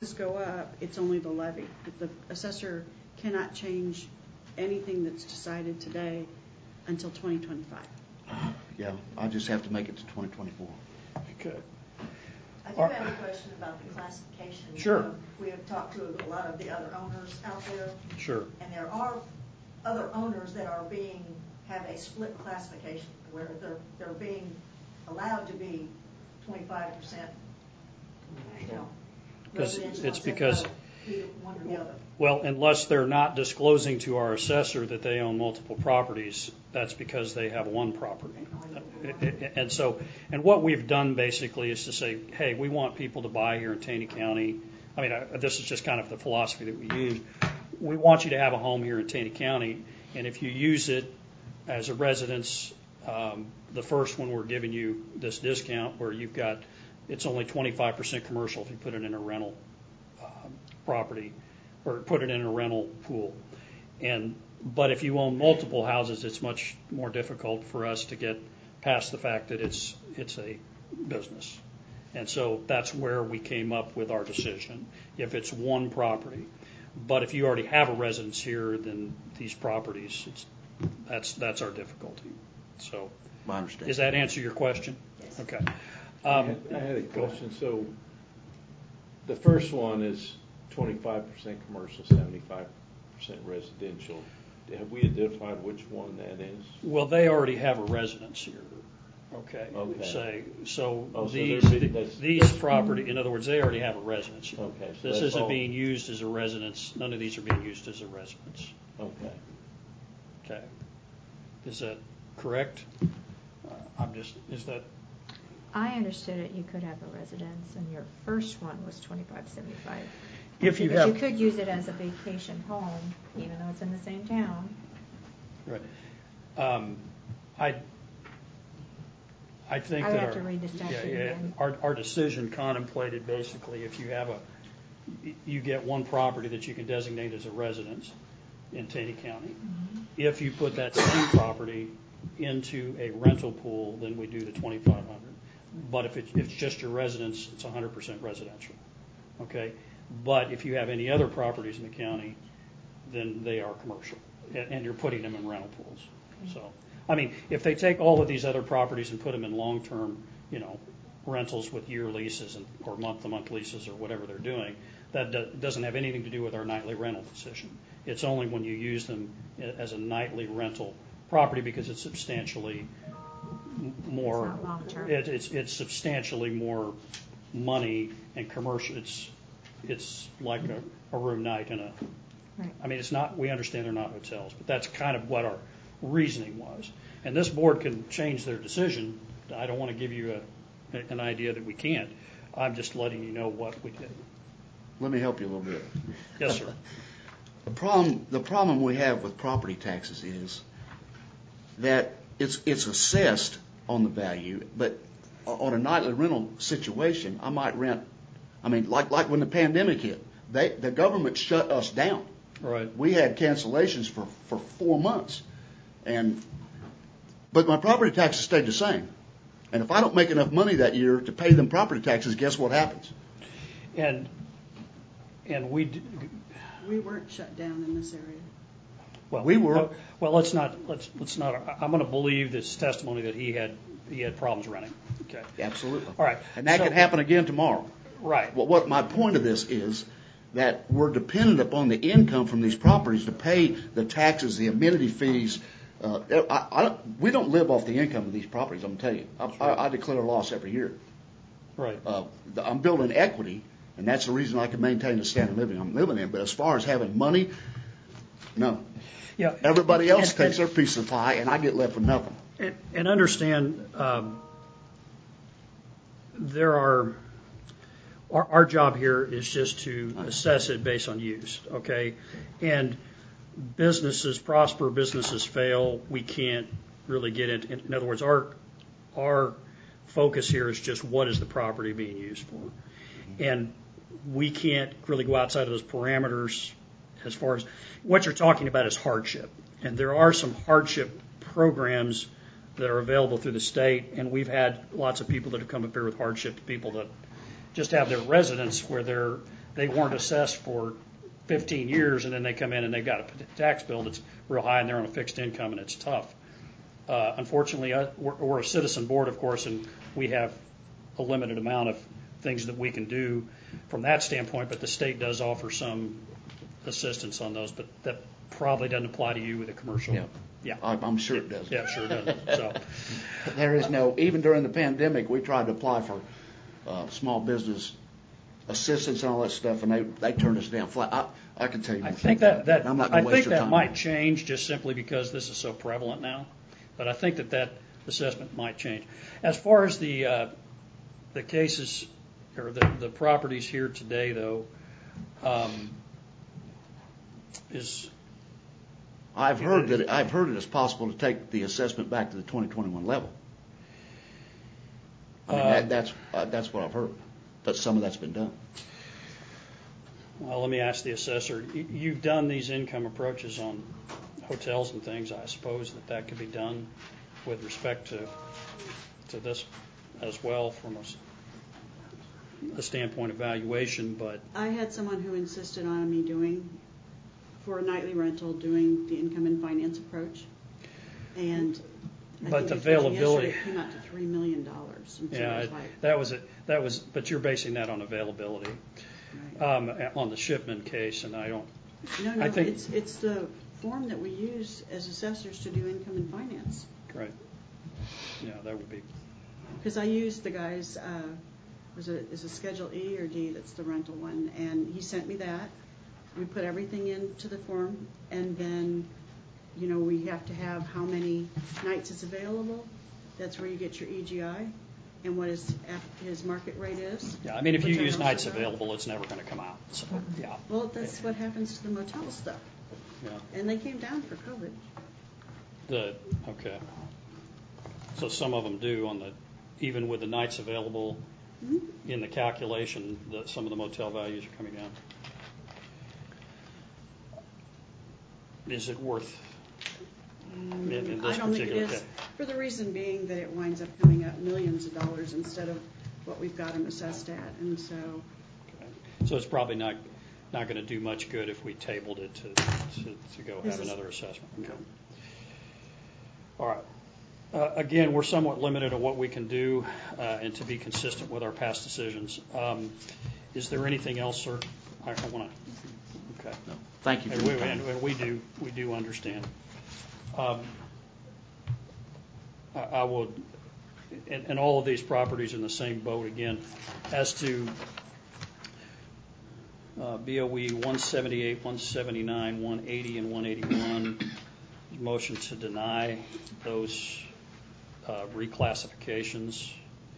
go up, it's only the levy. The assessor cannot change anything that's decided today until 2025. Yeah, I just have to make it to 2024. Okay. I do have a question about the classification. Sure. We have talked to a lot of the other owners out there. Sure. And there are other owners that are have a split classification where they're being allowed to be 25%. It's because either one or the other. Well, unless they're not disclosing to our assessor that they own multiple properties, that's because they have one property. And what we've done basically is to say, hey, we want people to buy here in Taney County. I mean, this is just kind of the philosophy that we use. We want you to have a home here in Taney County, and if you use it as a residence, the first one we're giving you this discount where it's only 25% commercial if you put it in a rental property or put it in a rental pool. But if you own multiple houses, it's much more difficult for us to get past the fact that it's a business. And so that's where we came up with our decision, if it's one property. But if you already have a residence here, then these properties, that's our difficulty. So I understand. Does that answer your question? Yes. Okay. I had a question. So the first one is 25% commercial, 75% residential. Have we identified which one that is? Well, they already have a residence here. Okay. These property, in other words, they already have a residence here. Okay. So this isn't being used as a residence. None of these are being used as a residence. Okay. Okay. Is that correct? Is that? I understood it. You could have a residence, and your first one was 2575. If you because you could use it as a vacation home, even though it's in the same town. Right. I think I would that have to read the statute again. Our decision contemplated basically if you get one property that you can designate as a residence in Taney County. Mm-hmm. If you put that same property into a rental pool, then we do the 2,500. But if it's just your residence, it's 100% residential. Okay. But if you have any other properties in the county, then they are commercial, and you're putting them in rental pools. So, I mean, if they take all of these other properties and put them in long-term, rentals with year leases or month-to-month leases or whatever they're doing, that doesn't have anything to do with our nightly rental decision. It's only when you use them as a nightly rental property because it's substantially more. It's not long-term. It's substantially more money and commercial. It's like a room night in a. Right. I mean, it's not. We understand they're not hotels, but that's kind of what our reasoning was. And this board can change their decision. I don't want to give you an idea that we can't. I'm just letting you know what we did. Let me help you a little bit. Yes, sir. The problem we have with property taxes is that it's assessed on the value, but on a nightly rental situation, I might rent. I mean, like when the pandemic hit, the government shut us down. Right. We had cancellations for 4 months, but my property taxes stayed the same. And if I don't make enough money that year to pay them property taxes, guess what happens? And we weren't shut down in this area. Well, we were. Well, let's not. I'm going to believe this testimony that he had problems renting. Okay. Absolutely. All right. And that could happen again tomorrow. Right. Well, what my point of this is that we're dependent upon the income from these properties to pay the taxes, the amenity fees. We don't live off the income of these properties. I'm going to tell you. I declare a loss every year. Right. I'm building equity, and that's the reason I can maintain the standard of living I'm living in. But as far as having money, no. Yeah. Everybody else takes their piece of the pie, and I get left with nothing. And understand, there are. Our job here is just to assess it based on use, okay? And businesses prosper, businesses fail. We can't really get it. In other words, our focus here is just what is the property being used for. And we can't really go outside of those parameters as far as what you're talking about is hardship. And there are some hardship programs that are available through the state, and we've had lots of people that have come up here with hardship, people that just have their residence where they weren't assessed for 15 years, and then they come in and they've got a tax bill that's real high, and they're on a fixed income, and it's tough. Unfortunately, we're a citizen board, of course, and we have a limited amount of things that we can do from that standpoint, but the state does offer some assistance on those, but that probably doesn't apply to you with a commercial. Yeah. I'm sure it does. Yeah, sure doesn't. So There is no, even during the pandemic, we tried to apply for small business assistance and all that stuff, and they turned us down flat. I can tell you. I think that I'm not going to waste your time. might change just simply because this is so prevalent now. But I think that assessment might change. As far as the cases or the properties here today, though, I've heard it is possible to take the assessment back to the 2021 level. I mean, that's what I've heard, but some of that's been done. Well, let me ask the assessor. You've done these income approaches on hotels and things. I suppose that could be done with respect to this as well from a standpoint of valuation. But I had someone who insisted on me doing, for a nightly rental, doing the income and finance approach, and but the availability it came out to $3 million. And yeah, so that was. But you're basing that on availability, right. On the Shipman case, and I don't. No, I think it's the form that we use as assessors to do income and finance. Right. Yeah, that would be. Because I used the guy's, is a Schedule E or D? That's the rental one, and he sent me that. We put everything into the form, and then, we have to have how many nights it's available. That's where you get your EGI and what his market rate is. Yeah, I mean, if you use also nights got. available, it's never going to come out. So, yeah. Well, that's what happens to the motel stuff. Yeah. And they came down for COVID. Okay. So some of them do even with the nights available in the calculation, some of the motel values are coming down. Is it worth in this I don't think it particular is, case? for the reason being that it winds up coming up millions of dollars instead of what we've got them assessed at, and so. Okay. So it's probably not going to do much good if we tabled it to go have another assessment. Okay. No. All right. Again, we're somewhat limited on what we can do and to be consistent with our past decisions. Is there anything else, sir? I want to. Okay. No. Thank you. And we do understand. I would, and all of these properties in the same boat again, as to BOE 178, 179, 180, and 181. Motion to deny those reclassifications.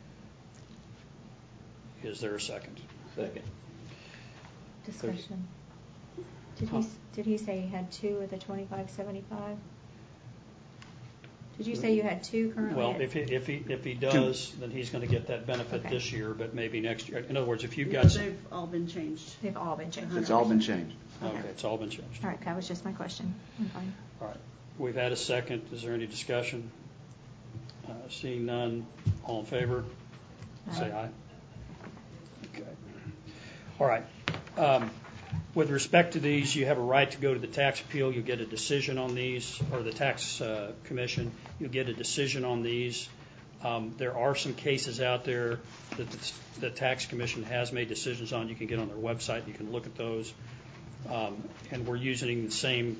Is there a second? Second. Discussion. Did he say he had two of the 2575? Did you say you had two currently? Well, if he does, then he's going to get that benefit this year, but maybe next year. In other words, if you've got some. They've all been changed. They've all been changed. It's all been changed. Okay, it's all been changed. All right, that was just my question. I'm fine. All right. We've had a second. Is there any discussion? Seeing none, all in favor? Aye. Say aye. Okay. All right. With respect to these, you have a right to go to the tax appeal. You'll get a decision on these, or the tax commission. You'll get a decision on these. There are some cases out there that the tax commission has made decisions on. You can get on their website. You can look at those. And we're using the same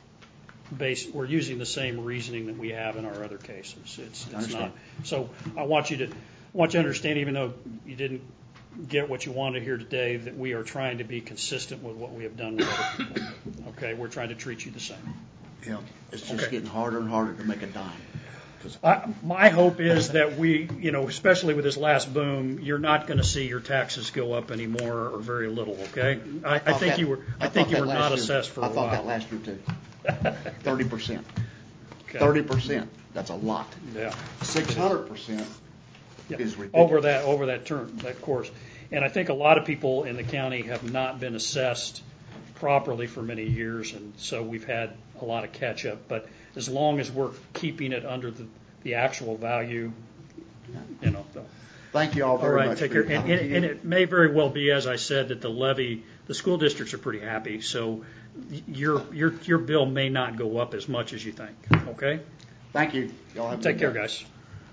reasoning that we have in our other cases. It's not. So I want you to understand, even though you didn't get what you wanted here today, that we are trying to be consistent with what we have done with other people. Okay, we're trying to treat you the same. Yeah, it's just getting harder and harder to make a dime. My hope is that we, especially with this last boom, you're not going to see your taxes go up anymore or very little. Okay, I think you were not assessed for a while. I thought that last year too. 30%. Okay. 30%. That's a lot. Yeah. 600% is ridiculous. Over that term, that course. And I think a lot of people in the county have not been assessed properly for many years, and so we've had a lot of catch up. But as long as we're keeping it under the actual value, Thank you all very much. Take care. And it may very well be, as I said, that the levy the school districts are pretty happy. So your bill may not go up as much as you think. Okay? Thank you. Y'all have a Take good care, day. guys.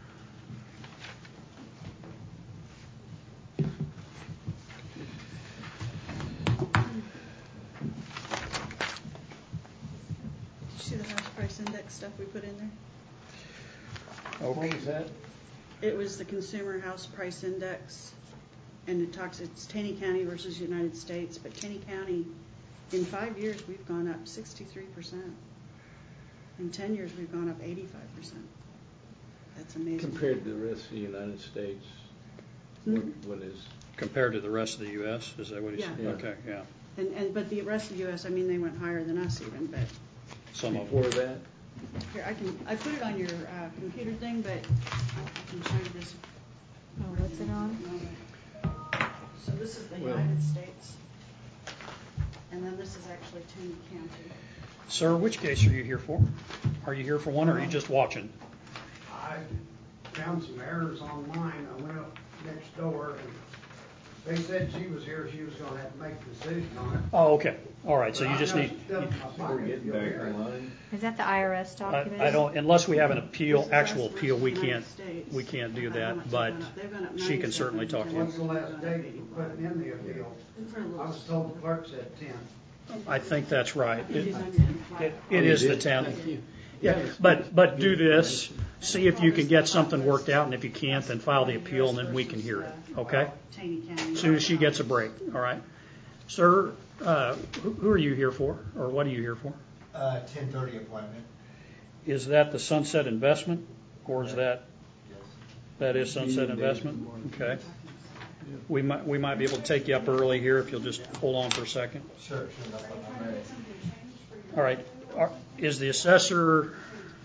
See the house price index stuff we put in there? What was that? It was the Consumer House Price Index, and it's Taney County versus United States, but Taney County, in 5 years, we've gone up 63%. In 10 years, we've gone up 85%. That's amazing. Compared to the rest of the United States, what is? Compared to the rest of the U.S., is that what he said? Yeah. Okay, yeah. But the rest of the U.S., I mean, they went higher than us even, but Some of Before them. that? here, I put it on your computer thing, but I can show you this. Oh, what's it on? So this is the Well- United States, and then this is actually Taney County. Sir, which case are you here for? Are you here for one, or are you just watching? I found some errors on mine. I went up next door and they said she was here, she was gonna have to make a decision on it. Oh, okay. All right, so you just need, We're getting back in line. Is that the IRS document? I don't, unless we have an appeal, This is actual us versus appeal, we United can't, States. we can't do How that, much but they've gone up. They've gone up she can certainly 97, talk to you. What's the last date you put in the appeal? I was told the clerk said 10. I think that's right. It is on your file. It is the 10th. Yeah, but do this, see if you can get something worked out, and if you can't, then file the appeal, and then we can hear it, okay? Taney County. As soon as she gets a break, all right? Sir, who are you here for, or what are you here for? 10:30 appointment. Is that the Sunset Investment, or is that, Yes. that is Sunset Investment? Okay. We might be able to take you up early here if you'll just hold on for a second. Sure, no problem. I'm ready. All right. Is the assessor?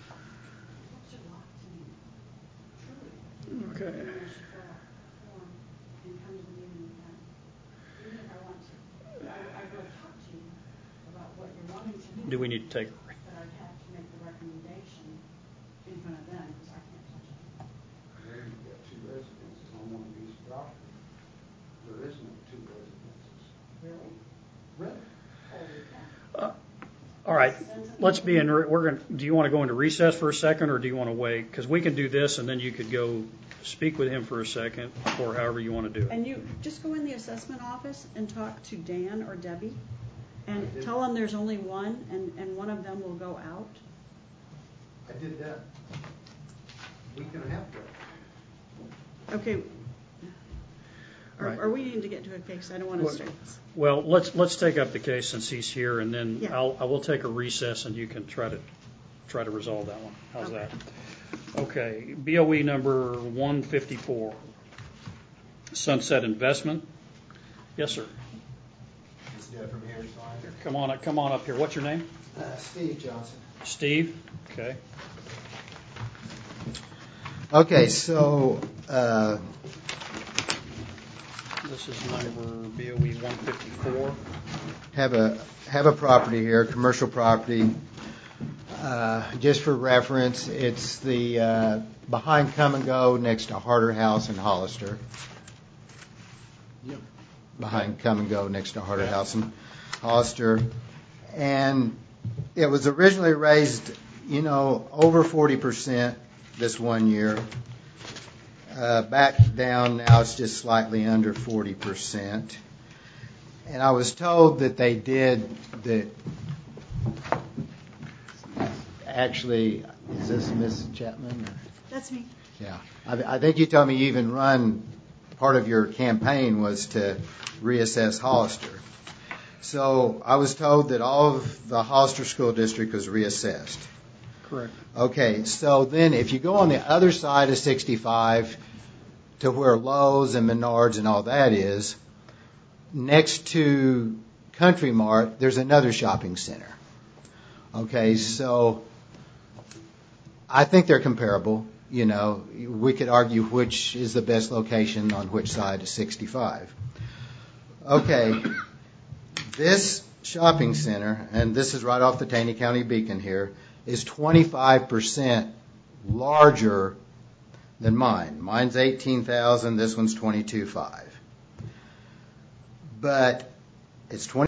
Okay. Do we need to take? But I'd have to make the recommendation in front of them, because I can't touch it. There you've got two residences on one piece of property. There is no two residences. Really? Really? Holy cow. All right. Let's be in. Do you want to go into recess for a second, or do you want to wait? Because we can do this, and then you could go speak with him for a second, or however you want to do it. And you just go in the assessment office and talk to Dan or Debbie, and tell them there's only one, and one of them will go out. I did that a week and a half ago. Okay. Right. Are we needing to get to a case? I don't want to start this. Well, let's take up the case since he's here, and then Yeah. I will take a recess, and you can try to resolve that one. How's Okay. that? Okay. BOE number 154, Sunset Investment. Yes, sir. Let's do it from here, fine. Come on up here. What's your name? Steve Johnson. Steve. Okay. Okay, so This is number BOE 154. have a property here, commercial property. Just for reference, it's the behind Come and Go next to Harder House in Hollister. Yep. Behind Come and Go next to Harder House in Hollister. And it was originally raised, over 40% this one year. Back down now, it's just slightly under 40%. And I was told that they did that. Actually, is this Miss Chapman? Or? That's me. Yeah. I think you told me you even run, part of your campaign was to reassess Hollister. So I was told that all of the Hollister School District was reassessed. Correct. Okay, so then if you go on the other side of 65 to where Lowe's and Menards and all that is, next to Country Mart, there's another shopping center. Okay, so I think they're comparable. We could argue which is the best location on which side of 65. Okay, this shopping center, and this is right off the Taney County Beacon here, is 25% larger than mine. Mine's $18,000, this one's $22,500. But It's 20.